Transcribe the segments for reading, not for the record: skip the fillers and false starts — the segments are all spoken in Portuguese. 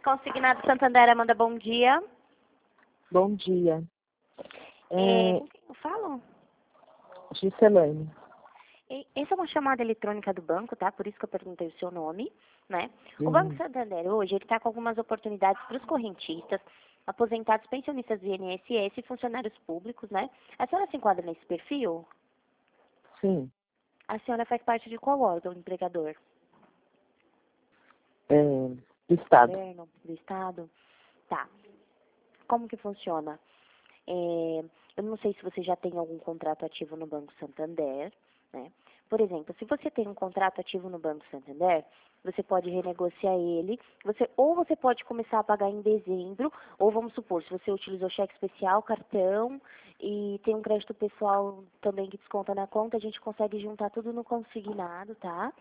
Consignado Santander, Amanda, bom dia. Bom dia. Com quem eu falo? Giselane. Essa é uma chamada eletrônica do banco, tá? Por isso que eu perguntei o seu nome, né? O Uhum. Banco Santander hoje, ele está com algumas oportunidades para os correntistas, aposentados, pensionistas do INSS e funcionários públicos, né? A senhora se enquadra nesse perfil? Sim. A senhora faz parte de qual órgão, empregador? Do Estado. Governo, do Estado? Tá. Como que funciona? Eu não sei se você já tem algum contrato ativo no Banco Santander, né? Por exemplo, se você tem um contrato ativo no Banco Santander, você pode renegociar ele, ou você pode começar a pagar em dezembro, ou vamos supor, se você utilizou cheque especial, cartão e tem um crédito pessoal também que desconta na conta, a gente consegue juntar tudo no consignado, tá?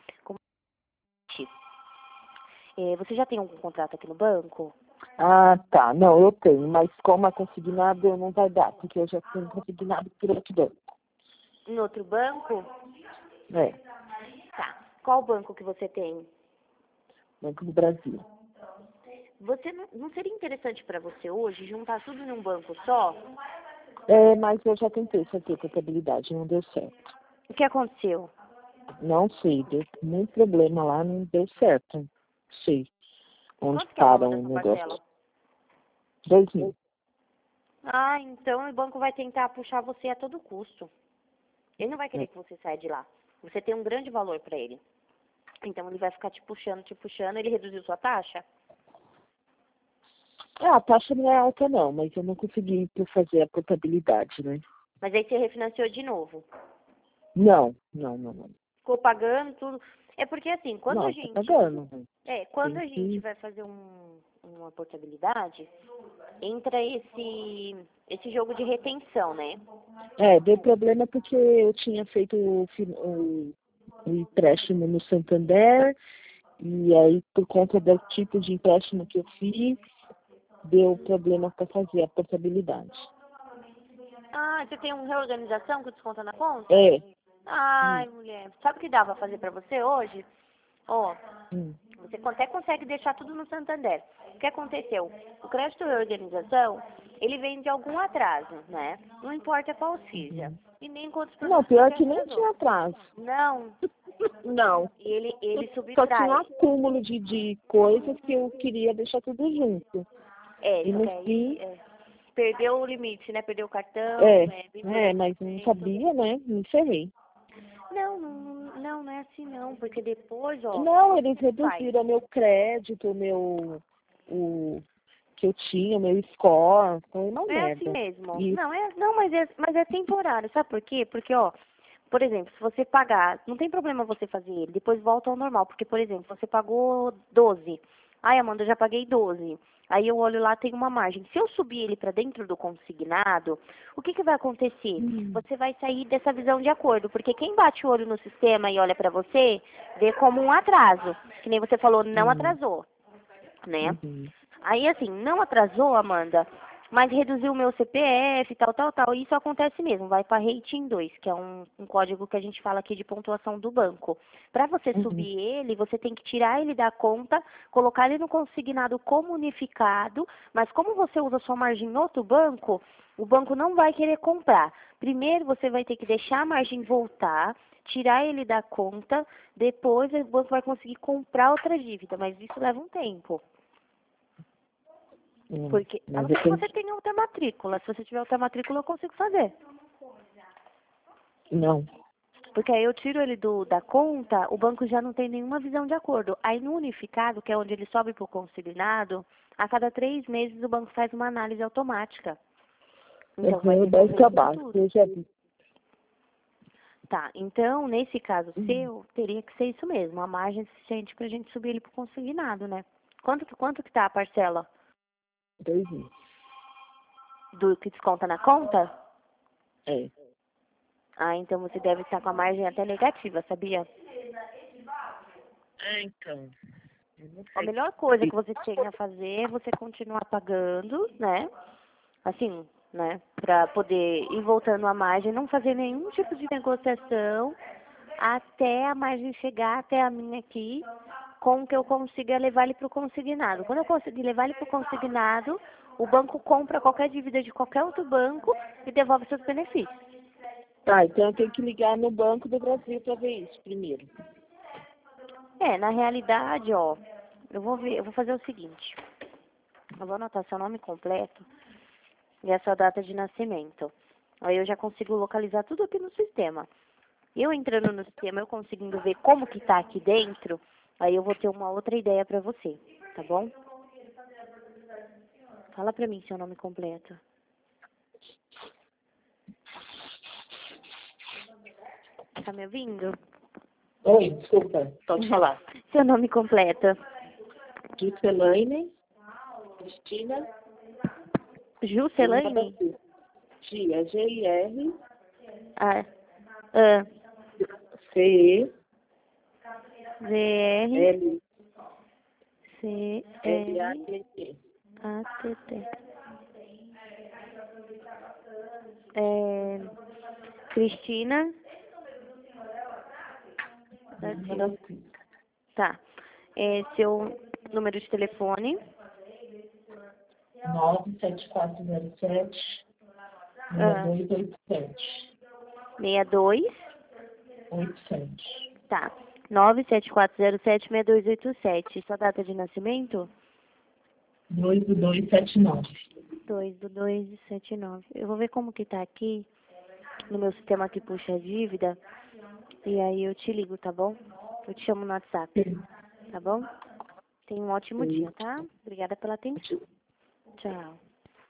Você já tem algum contrato aqui no banco? Ah, tá. Não, eu tenho, mas como é consignado, não vai dar, porque eu já tenho consignado por outro banco. Em outro banco? É, Tá. Qual banco que você tem? Banco do Brasil. Você não seria interessante para você hoje juntar tudo num banco só? Mas eu já tentei fazer contabilidade, não deu certo. O que aconteceu? Não sei, deu muito problema lá, não deu certo. Não sei onde Quanto que é o para valor da o sua negócio. parcela? 2.000. Ah, então o banco vai tentar puxar você a todo custo. Ele não vai querer É. que você saia de lá. Você tem um grande valor para ele. Então ele vai ficar te puxando, te puxando. Ele reduziu sua taxa? A taxa não é alta não, mas eu não consegui fazer a contabilidade, né? Mas aí você refinanciou de novo. Não. Ficou pagando tudo. É porque assim, quando a Não, tá gente... pagando. Quando Tem a gente que... vai fazer uma portabilidade, entra esse jogo de retenção, né? Deu problema porque eu tinha feito o empréstimo no Santander, e aí por conta do tipo de empréstimo que eu fiz, deu problema para fazer a portabilidade. Ah, você tem uma reorganização que desconta na conta? É. Ai, mulher. Sabe o que dá pra fazer pra você hoje? Ó, Hum. você até consegue deixar tudo no Santander. O que aconteceu? O crédito reorganização, ele vem de algum atraso, né? Não importa qual seja. E nem quantos Não, produtos pior você que nem atrasou. tinha atraso. Não. Não. E ele Só tinha um subtrai. acúmulo de coisas que eu queria deixar tudo junto. E Só no que aí fim, perdeu o limite, né? Perdeu o cartão, vem mas não por sabia, né? Me ferrei. Não é assim não, porque depois, ó, Não, como eles que ele faz? reduziram o meu crédito, o que eu tinha, o meu score, foi uma É assim merda. mesmo. E, Mas é temporário, sabe por quê? Porque, ó, por exemplo, se você pagar, não tem problema você fazer ele, depois volta ao normal, porque, por exemplo, você pagou 12. Ai, Amanda, eu já paguei 12. Aí eu olho lá, tem uma margem. Se eu subir ele para dentro do consignado, o que vai acontecer? Você vai sair dessa visão de acordo, porque quem bate o olho no sistema e olha para você, vê como um atraso. Que nem você falou, não hum, atrasou, né? uhum. Aí, assim, não atrasou, Amanda, mas reduziu o meu CPF, tal. Isso acontece mesmo, vai para rating 2, que é um código que a gente fala aqui de pontuação do banco. Para você Uhum. subir ele, você tem que tirar ele da conta, colocar ele no consignado como unificado, mas como você usa sua margem em outro banco, o banco não vai querer comprar. Primeiro, você vai ter que deixar a margem voltar, tirar ele da conta, depois o banco vai conseguir comprar outra dívida, mas isso leva um tempo. Porque, a Mas não eu ser que tenho você tenha outra matrícula. Se você tiver outra matrícula, eu consigo fazer. não. Porque aí eu tiro ele da conta, o banco já não tem nenhuma visão de acordo. Aí no unificado, que é onde ele sobe para o consignado, a cada 3 meses o banco faz uma análise automática. Então vai Dá esse devolver trabalho, tudo. eu já vi. Tá, então nesse caso seu, teria que ser isso mesmo, a margem suficiente pra gente subir ele pro consignado, né? Quanto que tá a parcela 2.000. do que desconta na conta? É. Ah, então você deve estar com a margem até negativa, sabia? Então. Eu não A sei. melhor coisa que você tinha a fazer é você continuar pagando, né? Assim, né? Pra poder ir voltando a margem, não fazer nenhum tipo de negociação até a margem chegar até a minha aqui com que eu consiga levar ele para o consignado. Quando eu conseguir levar ele para o consignado, o banco compra qualquer dívida de qualquer outro banco e devolve seus benefícios. Tá, então eu tenho que ligar no Banco do Brasil para ver isso primeiro. Na realidade, ó, eu vou fazer o seguinte. Eu vou anotar seu nome completo e a sua data de nascimento. Aí eu já consigo localizar tudo aqui no sistema. Eu entrando no sistema, eu conseguindo ver como que tá aqui dentro, aí eu vou ter uma outra ideia pra você, tá bom? Fala pra mim seu nome completo. Tá me ouvindo? Oi, desculpa, pode falar. Seu nome completo. Juscelane Cristina Juscelane? Gia, G-I-R Ah, C-E V-R L C-R A-T-T. Cristina? Tá. Seu número de telefone? 97407 6287 62? 87 Tá. 97407-6287. Sua data de nascimento? 22279. 2/2/79. Eu vou ver como que tá aqui no meu sistema que puxa a dívida. E aí eu te ligo, tá bom? Eu te chamo no WhatsApp, tá bom? Tenha um ótimo dia, tá? Obrigada pela atenção. Tchau.